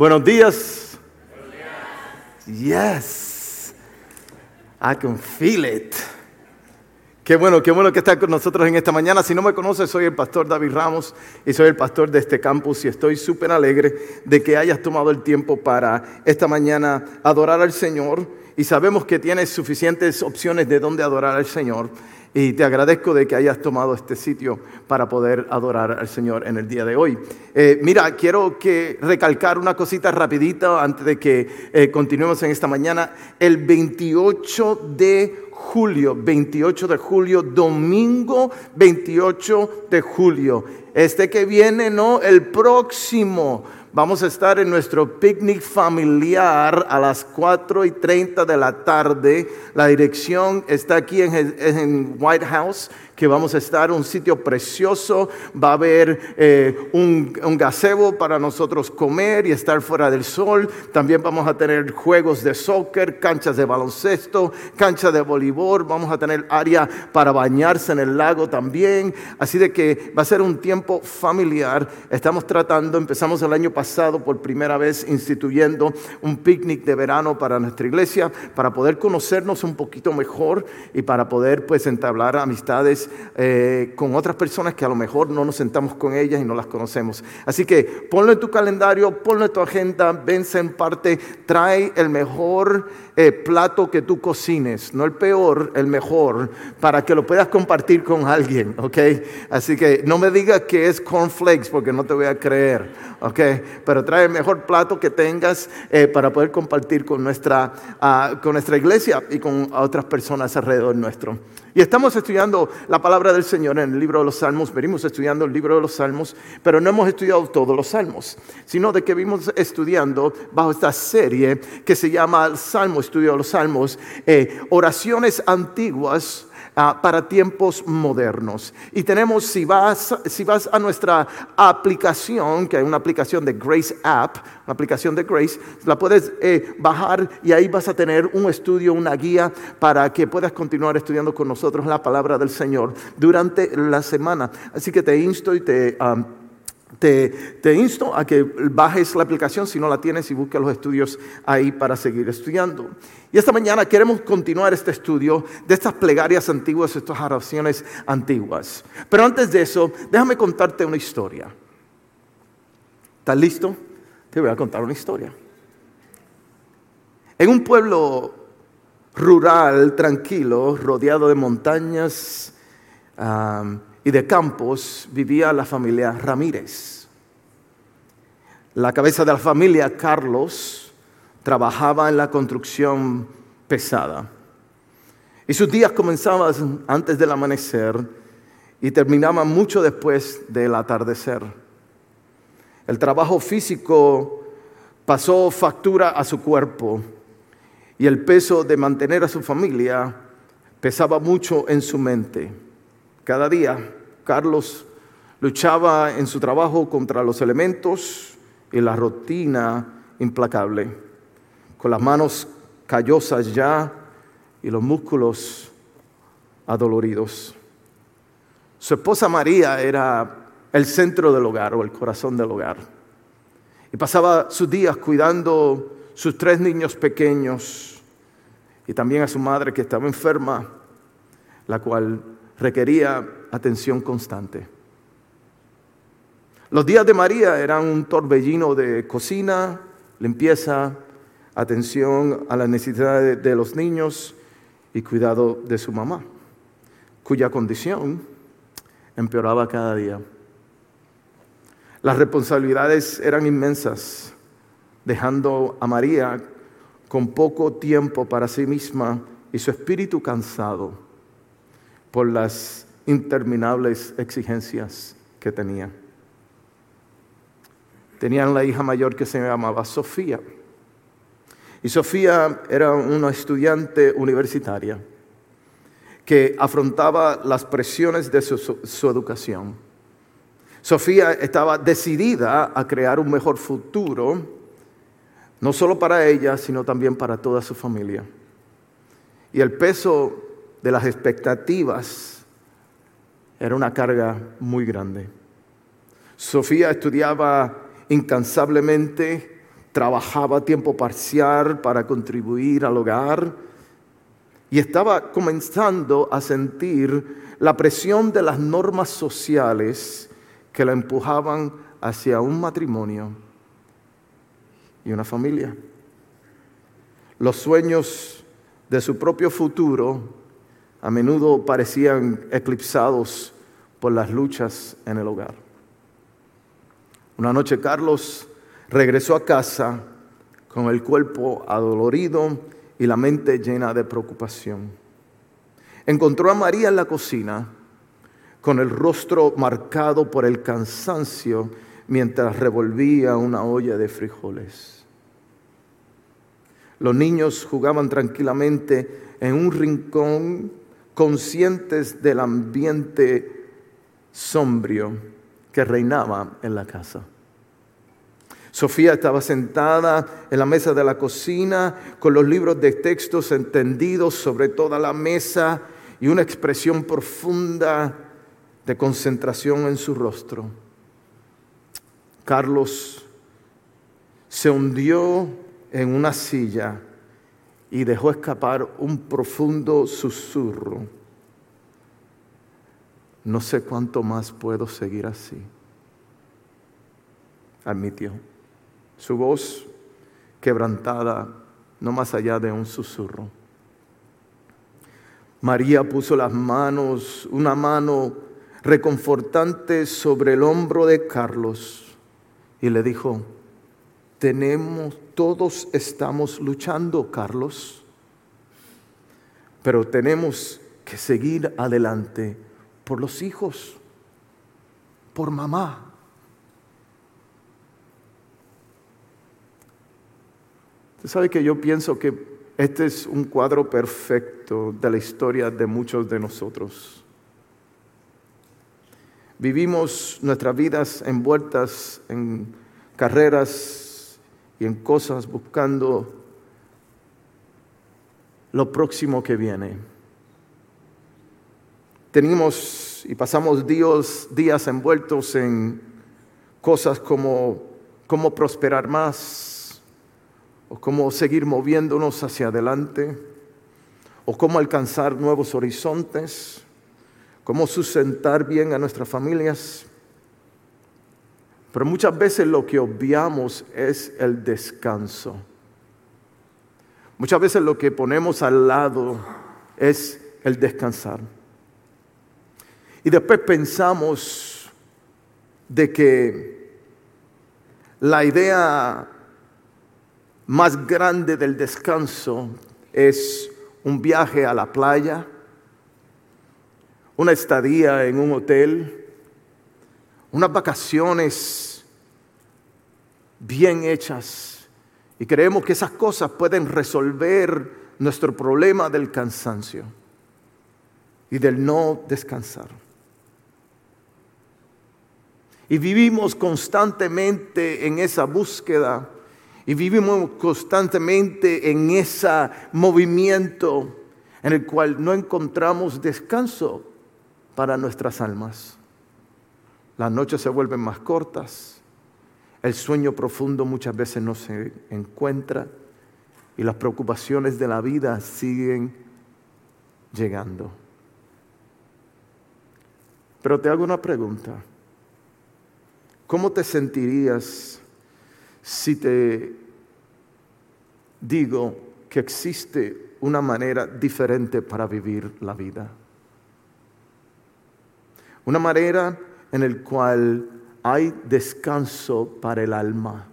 Buenos días. Yes. I can feel it. Qué bueno que estás con nosotros en esta mañana. Si no me conoces, soy el pastor David Ramos y soy el pastor de este campus y estoy súper alegre de que hayas tomado el tiempo para esta mañana adorar al Señor. Y sabemos que tienes suficientes opciones de dónde adorar al Señor. Y te agradezco de que hayas tomado este sitio para poder adorar al Señor en el día de hoy. Mira, quiero recalcar una cosita rapidita antes de que continuemos en esta mañana. El 28 de julio, domingo 28 de julio. Este que viene, no, el próximo. Vamos a estar en nuestro picnic familiar a las 4:30 de la tarde. La dirección está aquí en White House, que vamos a estar en un sitio precioso. Va a haber un gazebo para nosotros comer y estar fuera del sol. También vamos a tener juegos de soccer, canchas de baloncesto, canchas de voleibol. Vamos a tener área para bañarse en el lago también. Así de que va a ser un tiempo familiar. Empezamos el año pasado por primera vez instituyendo un picnic de verano para nuestra iglesia, para poder conocernos un poquito mejor y para poder pues entablar amistades con otras personas que a lo mejor no nos sentamos con ellas y no las conocemos. Así que ponlo en tu calendario, ponlo en tu agenda, vence en parte, trae el mejor plato que tú cocines, no el peor, el mejor, para que lo puedas compartir con alguien, ¿ok? Así que no me digas que es cornflakes porque no te voy a creer, ¿ok? Pero trae el mejor plato que tengas para poder compartir con nuestra iglesia y con otras personas alrededor nuestro. Y estamos estudiando la palabra del Señor en el libro de los Salmos. Venimos estudiando el libro de los Salmos, pero no hemos estudiado todos los Salmos, sino de que vimos estudiando bajo esta serie que se llama Salmo, Estudio de los Salmos, oraciones antiguas para tiempos modernos. Y tenemos, si vas a nuestra aplicación, que hay una aplicación de Grace App, una aplicación de Grace, la puedes bajar y ahí vas a tener un estudio, una guía para que puedas continuar estudiando con nosotros la palabra del Señor durante la semana. Así que te insto y te insto a que bajes la aplicación si no la tienes y busques los estudios ahí para seguir estudiando. Y esta mañana queremos continuar este estudio de estas plegarias antiguas, estas oraciones antiguas. Pero antes de eso, déjame contarte una historia. ¿Estás listo? Te voy a contar una historia. En un pueblo rural, tranquilo, rodeado de montañas y de campos, vivía la familia Ramírez. La cabeza de la familia, Carlos, trabajaba en la construcción pesada. Y sus días comenzaban antes del amanecer y terminaban mucho después del atardecer. El trabajo físico pasó factura a su cuerpo y el peso de mantener a su familia pesaba mucho en su mente. Cada día, Carlos luchaba en su trabajo contra los elementos y la rutina implacable, con las manos callosas ya y los músculos adoloridos. Su esposa María era el centro del hogar o el corazón del hogar. Y pasaba sus días cuidando sus 3 niños pequeños y también a su madre que estaba enferma, la cual requería atención constante. Los días de María eran un torbellino de cocina, limpieza, atención a las necesidades de los niños y cuidado de su mamá, cuya condición empeoraba cada día. Las responsabilidades eran inmensas, dejando a María con poco tiempo para sí misma y su espíritu cansado por las interminables exigencias que tenía. Tenían la hija mayor que se llamaba Sofía. Y Sofía era una estudiante universitaria que afrontaba las presiones de su educación. Sofía estaba decidida a crear un mejor futuro, no solo para ella, sino también para toda su familia. Y el peso de las expectativas era una carga muy grande. Sofía estudiaba incansablemente trabajaba a tiempo parcial para contribuir al hogar y estaba comenzando a sentir la presión de las normas sociales que la empujaban hacia un matrimonio y una familia. Los sueños de su propio futuro a menudo parecían eclipsados por las luchas en el hogar. Una noche Carlos regresó a casa con el cuerpo adolorido y la mente llena de preocupación. Encontró a María en la cocina con el rostro marcado por el cansancio mientras revolvía una olla de frijoles. Los niños jugaban tranquilamente en un rincón, conscientes del ambiente sombrío que reinaba en la casa. Sofía estaba sentada en la mesa de la cocina con los libros de textos entendidos sobre toda la mesa y una expresión profunda de concentración en su rostro. Carlos se hundió en una silla y dejó escapar un profundo susurro. No sé cuánto más puedo seguir así, admitió. Su voz quebrantada, no más allá de un susurro. María puso una mano reconfortante sobre el hombro de Carlos y le dijo: todos estamos luchando, Carlos, pero tenemos que seguir adelante por los hijos, por mamá. Usted sabe que yo pienso que este es un cuadro perfecto de la historia de muchos de nosotros. Vivimos nuestras vidas envueltas en carreras y en cosas buscando lo próximo que viene. Tenemos y pasamos días envueltos en cosas como cómo prosperar más, o cómo seguir moviéndonos hacia adelante, o cómo alcanzar nuevos horizontes, cómo sustentar bien a nuestras familias. Pero muchas veces lo que obviamos es el descanso. Muchas veces lo que ponemos al lado es el descansar. Y después pensamos de que la idea más grande del descanso es un viaje a la playa, una estadía en un hotel, unas vacaciones bien hechas. Y creemos que esas cosas pueden resolver nuestro problema del cansancio y del no descansar. Y vivimos constantemente en esa búsqueda. Y vivimos constantemente en ese movimiento en el cual no encontramos descanso para nuestras almas. Las noches se vuelven más cortas, el sueño profundo muchas veces no se encuentra y las preocupaciones de la vida siguen llegando. Pero te hago una pregunta. ¿Cómo te sentirías si te digo que existe una manera diferente para vivir la vida? Una manera en la cual hay descanso para el alma.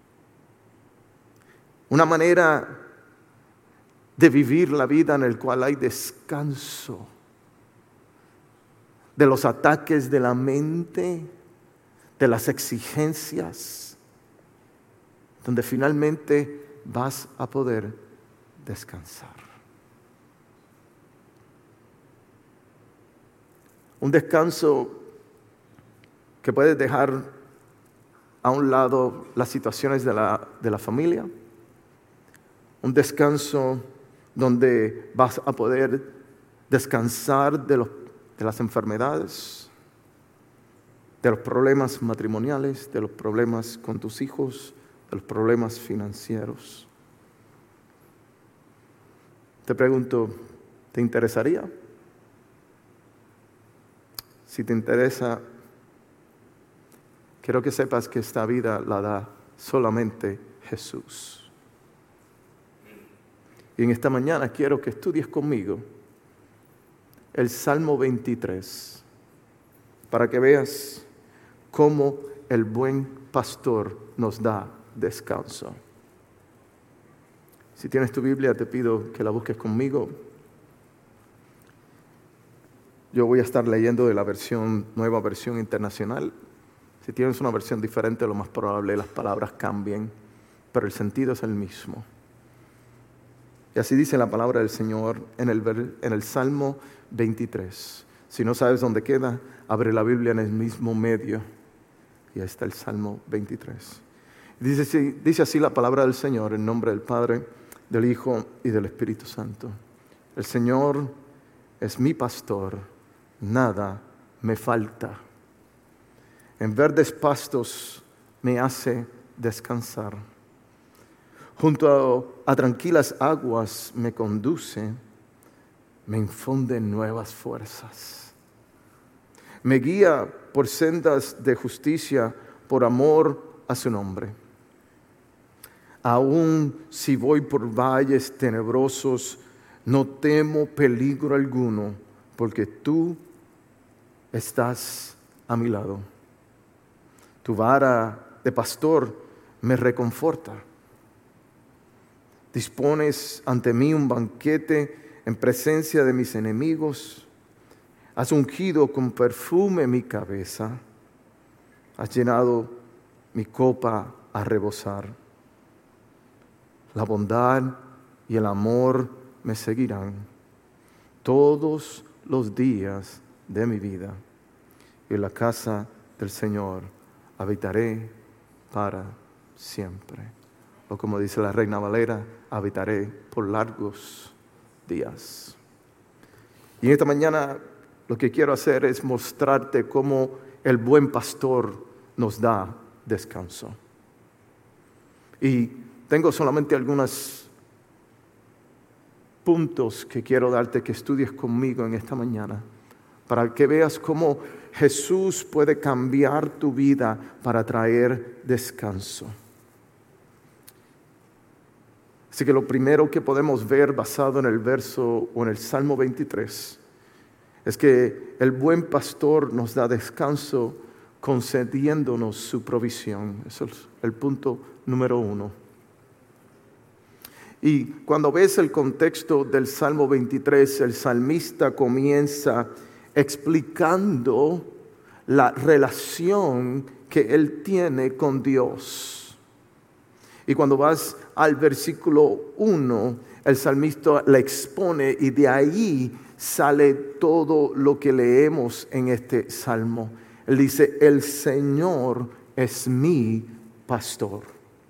Una manera de vivir la vida en la cual hay descanso de los ataques de la mente, de las exigencias, donde finalmente vas a poder descansar. Un descanso que puede dejar a un lado las situaciones de la familia. Un descanso donde vas a poder descansar de las enfermedades, de los problemas matrimoniales, de los problemas con tus hijos de los problemas financieros. Te pregunto, ¿te interesaría? Si te interesa, quiero que sepas que esta vida la da solamente Jesús. Y en esta mañana quiero que estudies conmigo el Salmo 23 para que veas cómo el buen pastor nos da descanso. Si tienes tu Biblia, te pido que la busques conmigo. Yo voy a estar leyendo de la nueva versión internacional. Si tienes una versión diferente, lo más probable las palabras cambien, pero el sentido es el mismo. Y así dice la palabra del Señor en el Salmo 23. Si no sabes dónde queda, abre la Biblia en el mismo medio. Y ahí está el Salmo 23. Dice así la palabra del Señor en nombre del Padre, del Hijo y del Espíritu Santo. El Señor es mi pastor, nada me falta. En verdes pastos me hace descansar. Junto a tranquilas aguas me conduce, me infunde nuevas fuerzas. Me guía por sendas de justicia, por amor a su nombre. Aun si voy por valles tenebrosos, no temo peligro alguno, porque tú estás a mi lado. Tu vara de pastor me reconforta. Dispones ante mí un banquete en presencia de mis enemigos. Has ungido con perfume mi cabeza. Has llenado mi copa a rebosar. La bondad y el amor me seguirán todos los días de mi vida. Y en la casa del Señor habitaré para siempre. O como dice la Reina Valera, habitaré por largos días. Y esta mañana lo que quiero hacer es mostrarte cómo el buen pastor nos da descanso. Y tengo solamente algunos puntos que quiero darte que estudies conmigo en esta mañana, para que veas cómo Jesús puede cambiar tu vida para traer descanso. Así que lo primero que podemos ver basado en el verso o en el Salmo 23 es que el buen pastor nos da descanso concediéndonos su provisión. Eso es el punto número 1. Y cuando ves el contexto del Salmo 23, el salmista comienza explicando la relación que él tiene con Dios. Y cuando vas al versículo 1, el salmista la expone y de ahí sale todo lo que leemos en este salmo. Él dice, el Señor es mi pastor.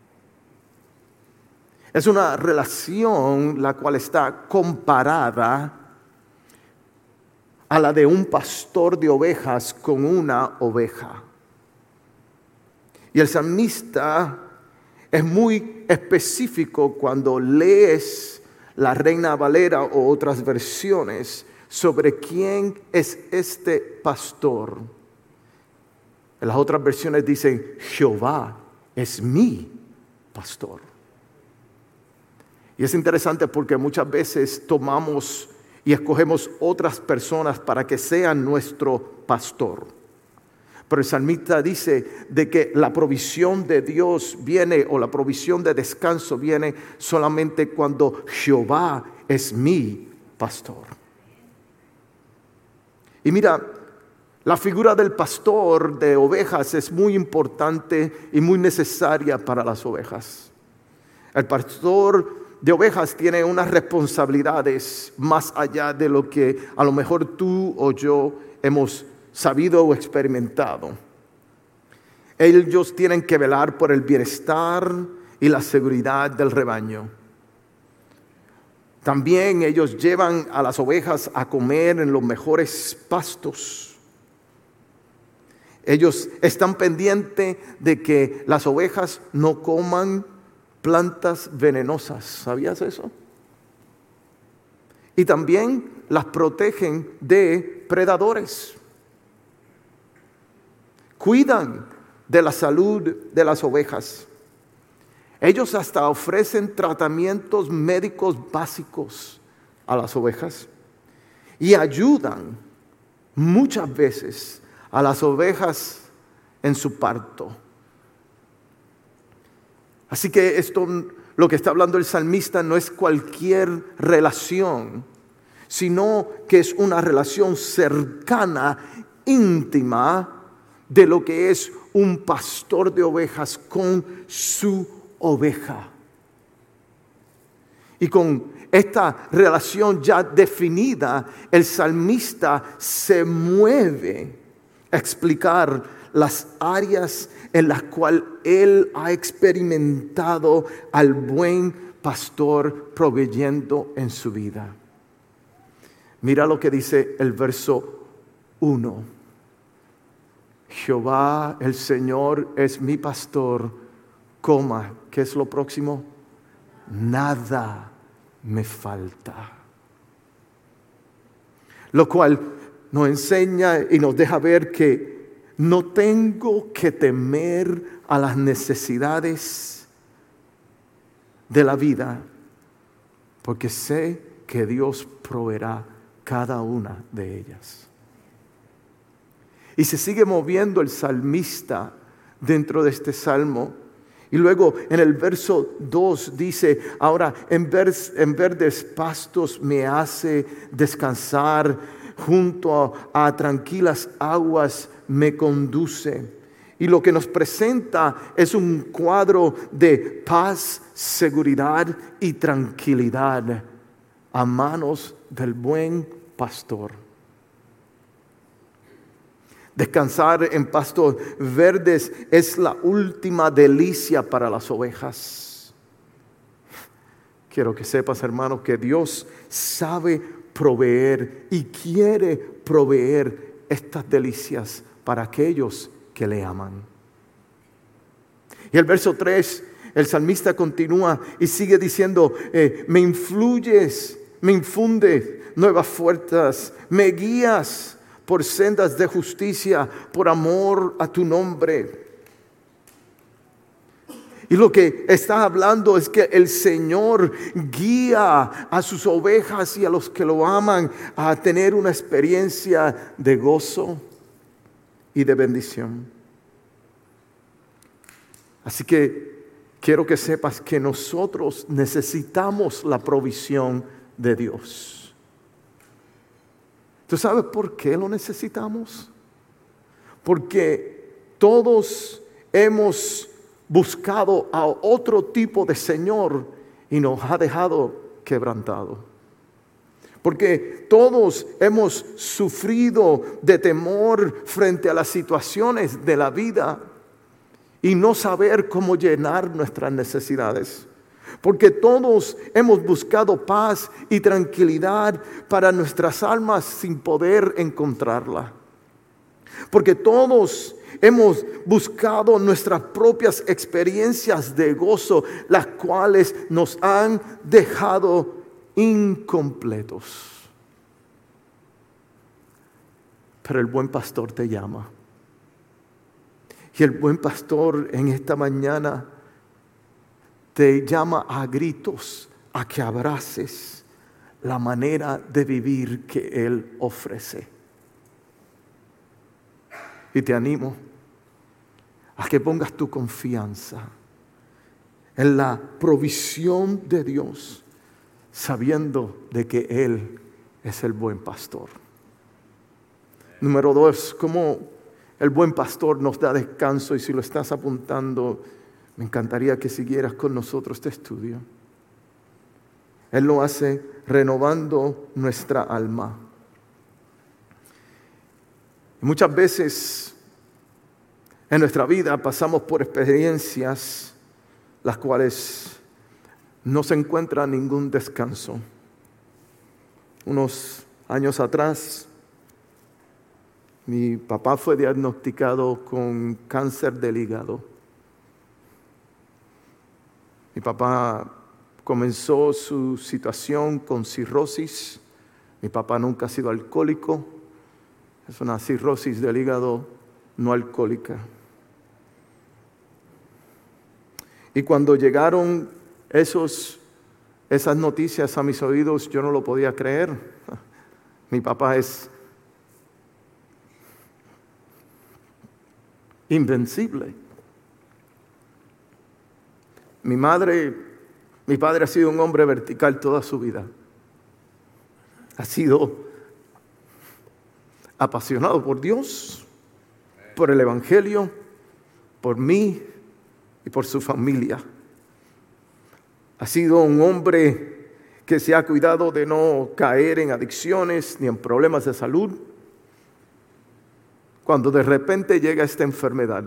Es una relación la cual está comparada a la de un pastor de ovejas con una oveja. Y el salmista es muy específico cuando lees la Reina Valera o otras versiones sobre quién es este pastor. En las otras versiones dicen, Jehová es mi pastor. Y es interesante porque muchas veces tomamos y escogemos otras personas para que sean nuestro pastor. Pero el salmista dice de que la provisión de Dios viene, o la provisión de descanso viene solamente cuando Jehová es mi pastor. Y mira, la figura del pastor de ovejas es muy importante y muy necesaria para las ovejas. El pastor de ovejas tiene unas responsabilidades más allá de lo que a lo mejor tú o yo hemos sabido o experimentado. Ellos tienen que velar por el bienestar y la seguridad del rebaño. También ellos llevan a las ovejas a comer en los mejores pastos. Ellos están pendientes de que las ovejas no coman plantas venenosas. ¿Sabías eso? Y también las protegen de predadores. Cuidan de la salud de las ovejas. Ellos hasta ofrecen tratamientos médicos básicos a las ovejas y ayudan muchas veces a las ovejas en su parto. Así que esto, lo que está hablando el salmista, no es cualquier relación, sino que es una relación cercana, íntima, de lo que es un pastor de ovejas con su oveja. Y con esta relación ya definida, el salmista se mueve a explicar las áreas en las cuales él ha experimentado al buen pastor proveyendo en su vida. Mira lo que dice el verso 1. Jehová el Señor es mi pastor, coma, ¿qué es lo próximo? Nada me falta. Lo cual nos enseña y nos deja ver que no tengo que temer a las necesidades de la vida, porque sé que Dios proveerá cada una de ellas. Y se sigue moviendo el salmista dentro de este salmo. Y luego en el verso 2 dice, ahora en verdes pastos me hace descansar, junto a tranquilas aguas me conduce. Y lo que nos presenta es un cuadro de paz, seguridad y tranquilidad a manos del buen pastor. Descansar en pastos verdes es la última delicia para las ovejas. Quiero que sepas, hermano, que Dios sabe proveer y quiere proveer estas delicias para aquellos que le aman. Y el verso 3, el salmista continúa y sigue diciendo, me infundes nuevas fuerzas, me guías por sendas de justicia, por amor a tu nombre. Y lo que está hablando es que el Señor guía a sus ovejas y a los que lo aman a tener una experiencia de gozo y de bendición. Así que quiero que sepas que nosotros necesitamos la provisión de Dios. ¿Tú sabes por qué lo necesitamos? Porque todos hemos buscado a otro tipo de Señor y nos ha dejado quebrantado. Porque todos hemos sufrido de temor frente a las situaciones de la vida y no saber cómo llenar nuestras necesidades. Porque todos hemos buscado paz y tranquilidad para nuestras almas sin poder encontrarla. Porque todos hemos buscado nuestras propias experiencias de gozo, las cuales nos han dejado incompletos. Pero el buen pastor te llama. Y el buen pastor en esta mañana te llama a gritos a que abraces la manera de vivir que Él ofrece. Y te animo a que pongas tu confianza en la provisión de Dios, sabiendo de que Él es el buen pastor. Número 2, cómo el buen pastor nos da descanso, y si lo estás apuntando, me encantaría que siguieras con nosotros este estudio. Él lo hace renovando nuestra alma. Muchas veces en nuestra vida pasamos por experiencias las cuales no se encuentra ningún descanso. Unos años atrás Mi papá fue diagnosticado con cáncer del hígado. Mi papá comenzó su situación con cirrosis. Mi papá nunca ha sido alcohólico. Es una cirrosis del hígado no alcohólica. Y cuando llegaron esas noticias a mis oídos, yo no lo podía creer. Mi papá es invencible. Mi padre ha sido un hombre vertical toda su vida. Ha sido apasionado por Dios, por el Evangelio, por mí y por su familia. Ha sido un hombre que se ha cuidado de no caer en adicciones ni en problemas de salud. Cuando de repente llega esta enfermedad.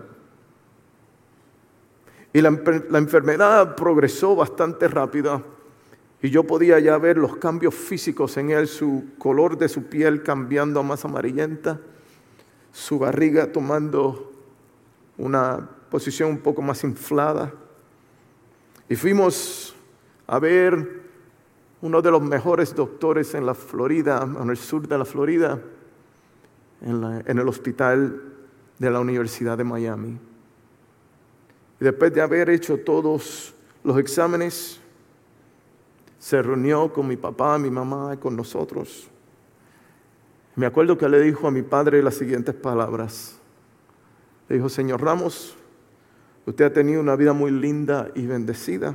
Y la enfermedad progresó bastante rápida. Y yo podía ya ver los cambios físicos en él, su color de su piel cambiando a más amarillenta, su barriga tomando una posición un poco más inflada. Y fuimos a ver uno de los mejores doctores en la Florida, en el sur de la Florida, en el hospital de la Universidad de Miami. Y después de haber hecho todos los exámenes, se reunió con mi papá, mi mamá y con nosotros. Me acuerdo que le dijo a mi padre las siguientes palabras. Le dijo: señor Ramos, usted ha tenido una vida muy linda y bendecida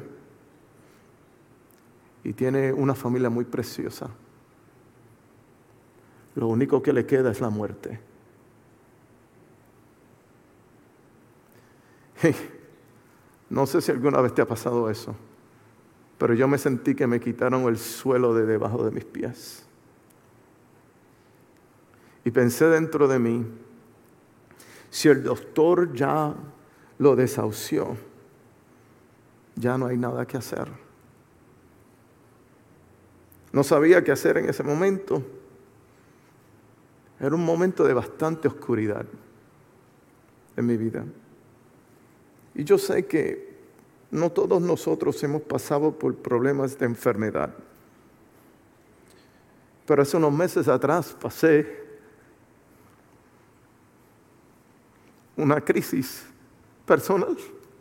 y tiene una familia muy preciosa. Lo único que le queda es la muerte. No sé si alguna vez te ha pasado eso, pero yo me sentí que me quitaron el suelo de debajo de mis pies. Y pensé dentro de mí, si el doctor ya lo desahució, ya no hay nada que hacer. No sabía qué hacer en ese momento. Era un momento de bastante oscuridad en mi vida. Y yo sé que no todos nosotros hemos pasado por problemas de enfermedad. Pero hace unos meses atrás pasé una crisis personal.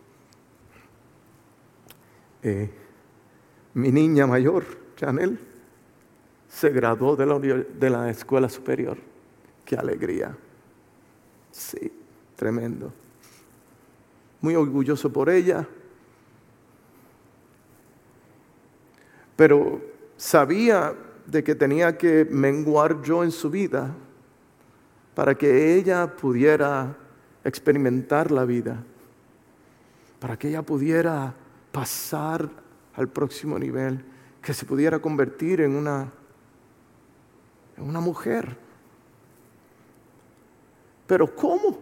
Mi niña mayor, Chanel, se graduó de la escuela superior. ¡Qué alegría! Sí, tremendo. Muy orgulloso por ella. Pero sabía de que tenía que menguar yo en su vida para que ella pudiera experimentar la vida, para que ella pudiera pasar al próximo nivel, que se pudiera convertir en una mujer. Pero ¿cómo?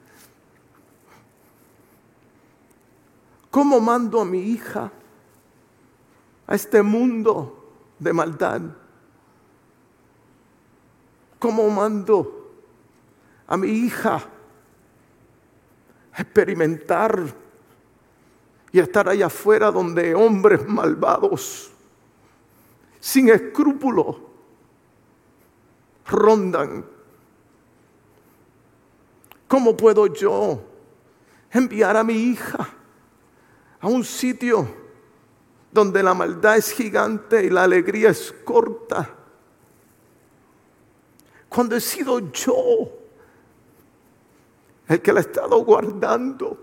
¿Cómo mando a mi hija a este mundo de maldad? ¿Cómo mando a mi hija a experimentar y a estar allá afuera donde hombres malvados, sin escrúpulo, rondan? ¿Cómo puedo yo enviar a mi hija a un sitio donde la maldad es gigante y la alegría es corta, cuando he sido yo el que la he estado guardando?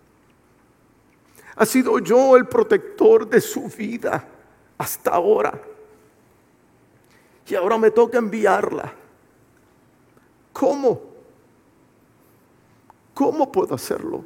Ha sido yo el protector de su vida hasta ahora, y ahora me toca enviarla. ¿Cómo? ¿Cómo puedo hacerlo?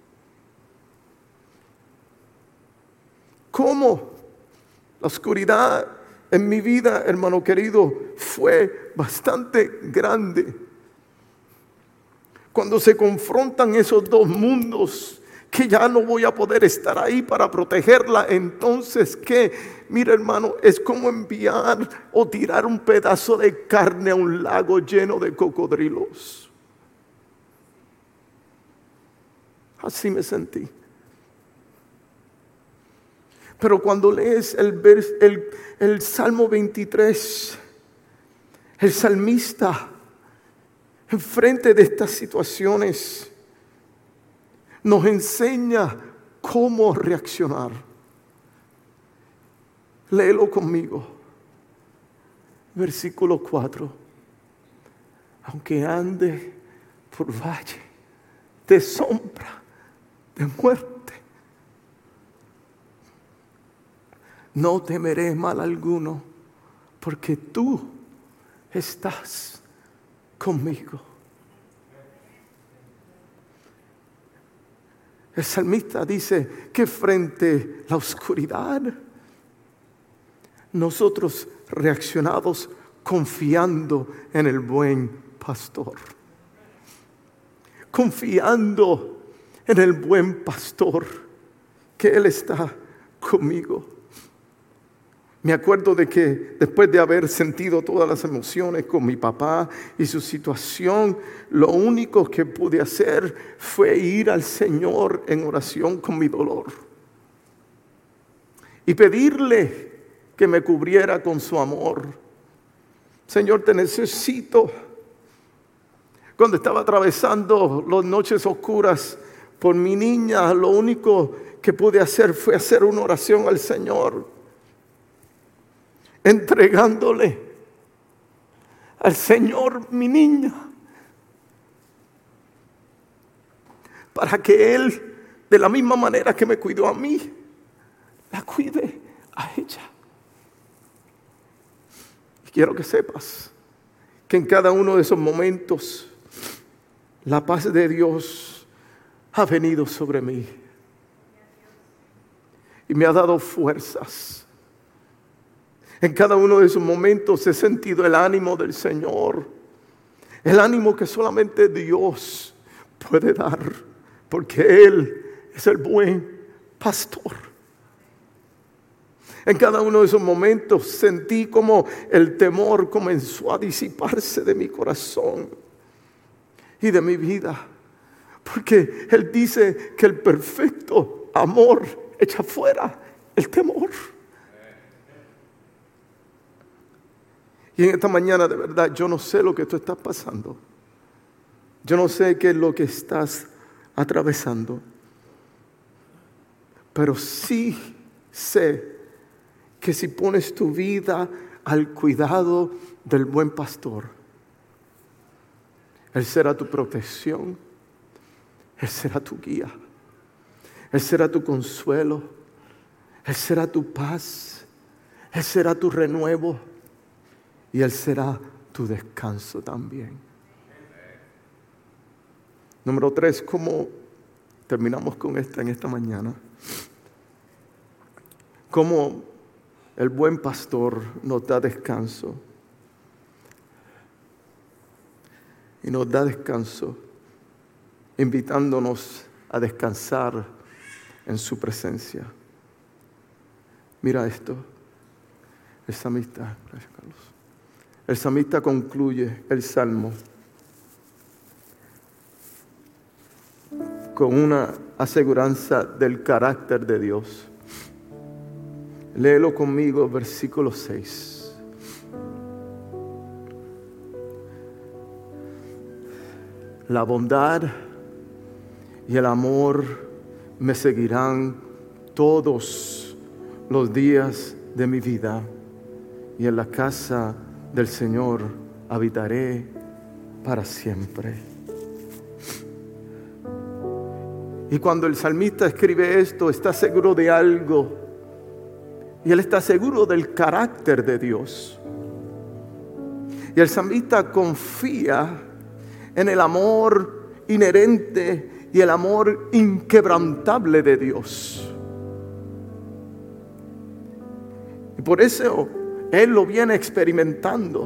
¿Cómo? La oscuridad en mi vida, hermano querido, fue bastante grande. Cuando se confrontan esos dos mundos, que ya no voy a poder estar ahí para protegerla, entonces ¿qué? Mira, hermano, es como enviar o tirar un pedazo de carne a un lago lleno de cocodrilos. Así me sentí. Pero cuando lees el Salmo 23, el salmista, enfrente de estas situaciones, nos enseña cómo reaccionar. Léelo conmigo. Versículo 4. Aunque ande por valle de sombra de muerte, no temeré mal alguno, porque tú estás conmigo. El salmista dice que frente a la oscuridad, nosotros reaccionamos confiando en el buen pastor. Confiando en el buen pastor, que Él está conmigo. Me acuerdo de que después de haber sentido todas las emociones con mi papá y su situación, lo único que pude hacer fue ir al Señor en oración con mi dolor y pedirle que me cubriera con su amor. Señor, te necesito. Cuando estaba atravesando las noches oscuras por mi niña, lo único que pude hacer fue hacer una oración al Señor, entregándole al Señor mi niña, para que Él, de la misma manera que me cuidó a mí, la cuide a ella. Y quiero que sepas que en cada uno de esos momentos la paz de Dios ha venido sobre mí y me ha dado fuerzas. En cada uno de esos momentos he sentido el ánimo del Señor, el ánimo que solamente Dios puede dar, porque Él es el buen pastor. En cada uno de esos momentos sentí como el temor comenzó a disiparse de mi corazón y de mi vida, porque Él dice que el perfecto amor echa fuera el temor. Y en esta mañana, de verdad, yo no sé lo que tú estás pasando. Yo no sé qué es lo que estás atravesando. Pero sí sé que si pones tu vida al cuidado del buen pastor, Él será tu protección, Él será tu guía, Él será tu consuelo, Él será tu paz, Él será tu renuevo. Y Él será tu descanso también. Número 3, ¿cómo terminamos con en esta mañana? ¿Cómo el buen pastor nos da descanso? Y nos da descanso invitándonos a descansar en su presencia. Mira esto. El salmista, gracias Carlos. El salmista concluye el salmo con una aseguranza del carácter de Dios. Léelo conmigo, versículo 6. La bondad y el amor me seguirán todos los días de mi vida, y en la casa del Señor habitaré para siempre. Y cuando el salmista escribe esto, está seguro de algo. Y él está seguro del carácter de Dios. Y el salmista confía en el amor inherente y el amor inquebrantable de Dios. Y por eso Él lo viene experimentando.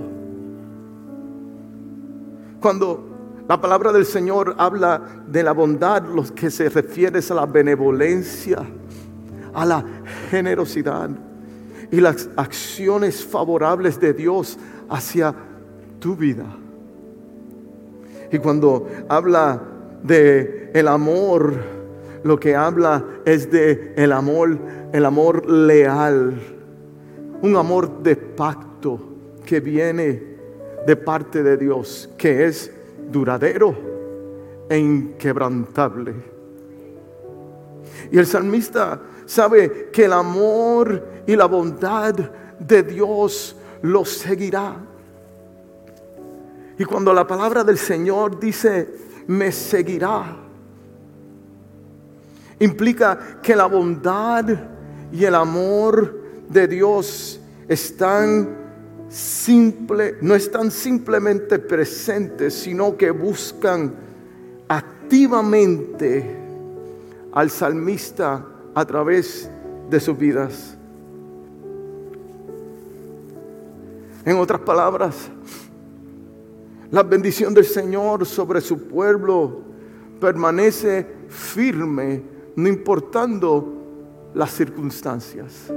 Cuando la palabra del Señor habla de la bondad, lo que se refiere es a la benevolencia, a la generosidad y las acciones favorables de Dios hacia tu vida. Y cuando habla de el amor lo que habla es de el amor leal, un amor de pacto que viene de parte de Dios, que es duradero e inquebrantable. Y el salmista sabe que el amor y la bondad de Dios lo seguirá. Y cuando la palabra del Señor dice, me seguirá, implica que la bondad y el amor de Dios no están simplemente presentes, sino que buscan activamente al salmista a través de sus vidas. En otras palabras, la bendición del Señor sobre su pueblo permanece firme, no importando las circunstancias.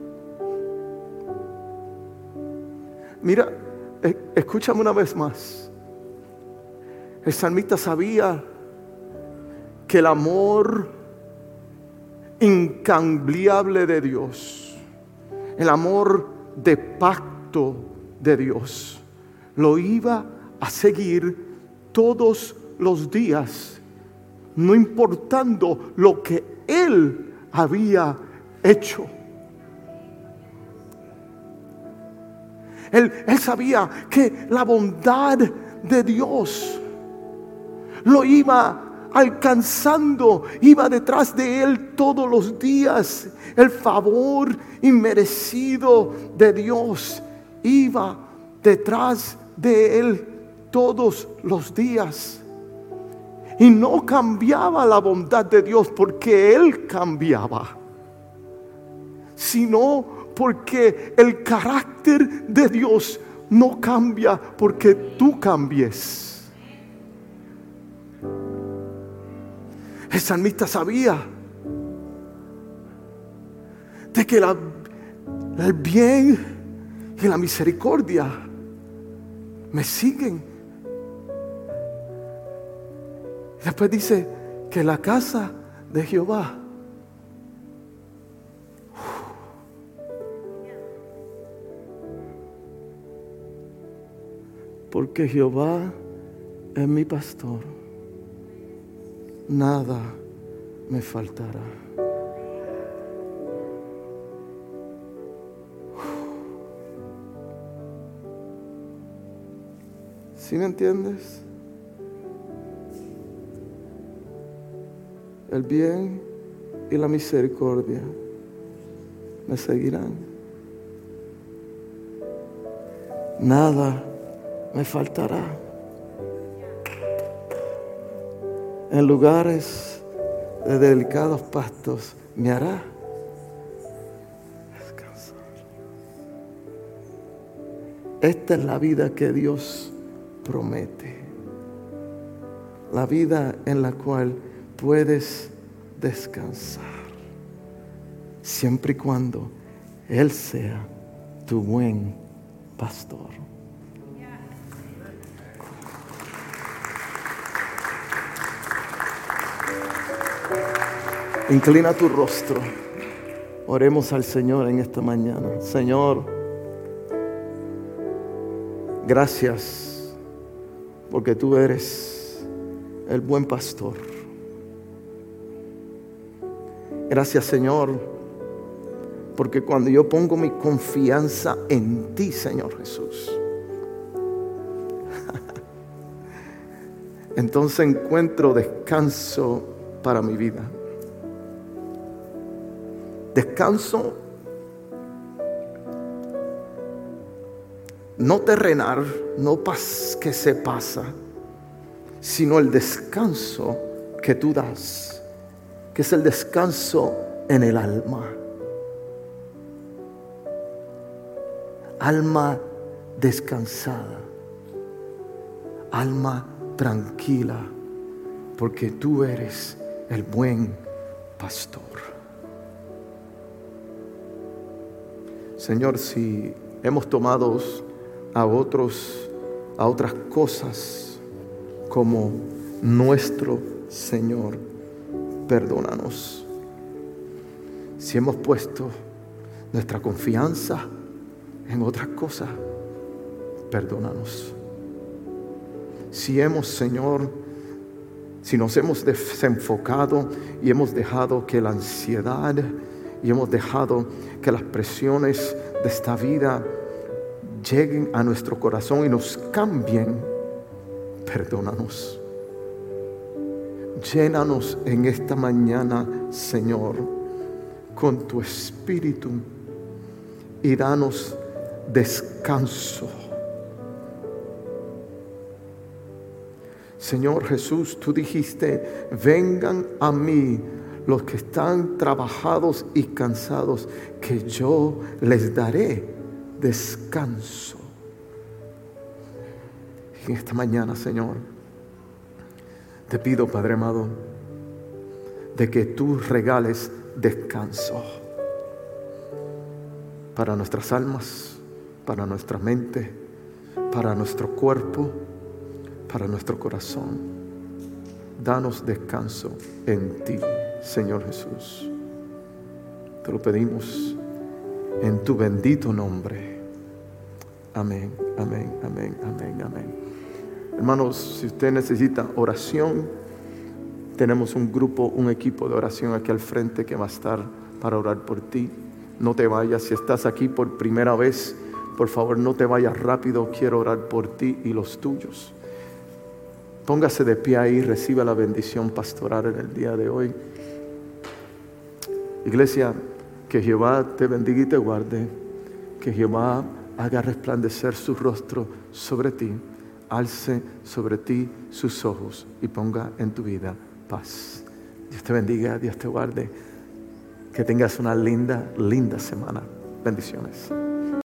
Mira, escúchame una vez más. El salmista sabía que el amor incambiable de Dios, el amor de pacto de Dios, lo iba a seguir todos los días, no importando lo que él había hecho. Él sabía que la bondad de Dios lo iba alcanzando, iba detrás de él todos los días. El favor inmerecido de Dios iba detrás de él todos los días. Y no cambiaba la bondad de Dios porque él cambiaba, sino porque el carácter de Dios no cambia porque tú cambies. El salmista sabía de que el bien y la misericordia me siguen. Después dice que la casa de Jehová, porque Jehová es mi pastor, nada me faltará. ¿Sí me entiendes? El bien y la misericordia me seguirán. Nada me faltará. En lugares de delicados pastos me hará descansar. Esta es la vida que Dios promete. La vida en la cual puedes descansar, siempre y cuando Él sea tu buen pastor. Inclina tu rostro. Oremos al Señor en esta mañana. Señor, gracias porque tú eres el buen pastor. Gracias, Señor, porque cuando yo pongo mi confianza en ti, Señor Jesús, entonces encuentro descanso para mi vida. Descanso no terrenal, no que se pasa, sino el descanso que tú das, que es el descanso en el alma. Alma descansada, alma tranquila, porque tú eres el buen pastor. Señor, si hemos tomado a otras cosas como nuestro Señor, perdónanos. Si hemos puesto nuestra confianza en otras cosas, perdónanos. Si nos hemos desenfocado y hemos dejado que la ansiedad y hemos dejado que las presiones de esta vida lleguen a nuestro corazón y nos cambien, perdónanos. Llénanos en esta mañana, Señor, con tu Espíritu y danos descanso. Señor Jesús, tú dijiste: vengan a mí los que están trabajados y cansados, que yo les daré descanso. En esta mañana, Señor, te pido, Padre amado, de que tú regales descanso para nuestras almas, para nuestra mente, para nuestro cuerpo, para nuestro corazón. Danos descanso en ti, Señor Jesús. Te lo pedimos en tu bendito nombre. Amén, amén, amén, amén, amén. Hermanos, si usted necesita oración, tenemos un grupo, un equipo de oración aquí al frente que va a estar para orar por ti. No te vayas. Si estás aquí por primera vez, por favor no te vayas rápido. Quiero orar por ti y los tuyos. Póngase de pie ahí, reciba la bendición pastoral en el día de hoy. Iglesia, que Jehová te bendiga y te guarde. Que Jehová haga resplandecer su rostro sobre ti, alce sobre ti sus ojos y ponga en tu vida paz. Dios te bendiga, Dios te guarde. Que tengas una linda, linda semana. Bendiciones.